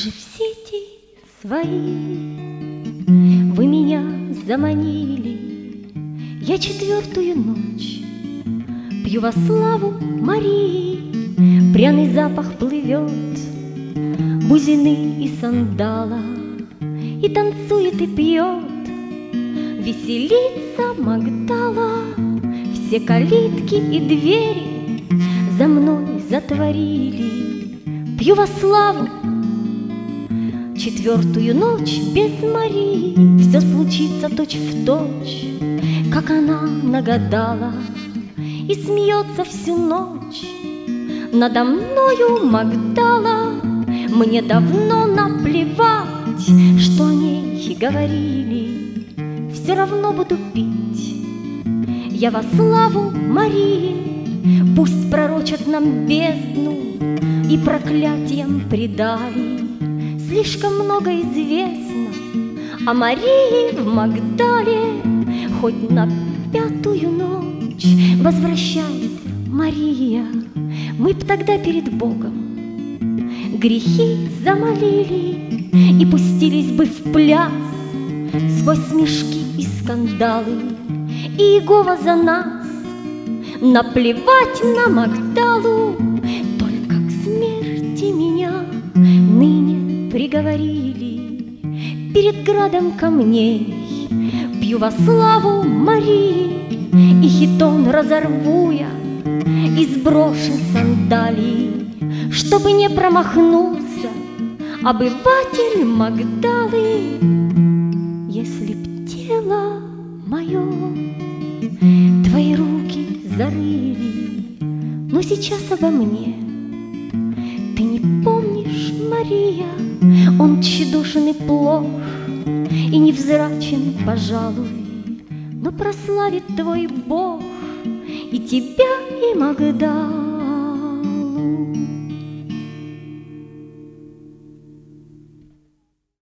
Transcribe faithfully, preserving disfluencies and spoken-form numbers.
же в сети свои вы меня заманили. Я четвертую ночь пью во славу Марии. Пряный запах плывет бузины и сандала, и танцует и пьет, веселится Магдала. Все калитки и двери за мной затворили. Пью во славу четвертую ночь без Марии. Все случится точь-в-точь, как она нагадала, и смеется всю ночь надо мною Магдала. Мне давно наплевать, что о ней говорили, все равно буду пить я во славу Марии. Пусть пророчат нам бездну и проклятиям предали. Слишком много известно о Марии в Магдале. Хоть на пятую ночь возвращайся, Мария. Мы б тогда перед Богом грехи замолили и пустились бы в пляс сквозь смешки и скандалы. И Иегова за нас. Наплевать на Магдалу, только к смерти меня ныне приговорили. Перед градом камней пью во славу Марии, и хитон разорву я и сброшу сандалии, чтобы не промахнулся обыватель Магдалы. Если б тело мое твои руки зарыли, но сейчас обо мне ты не помнишь, Мария. Он тщедушен и плох, и невзрачен, пожалуй, но прославит твой Бог и тебя, и Магдалу.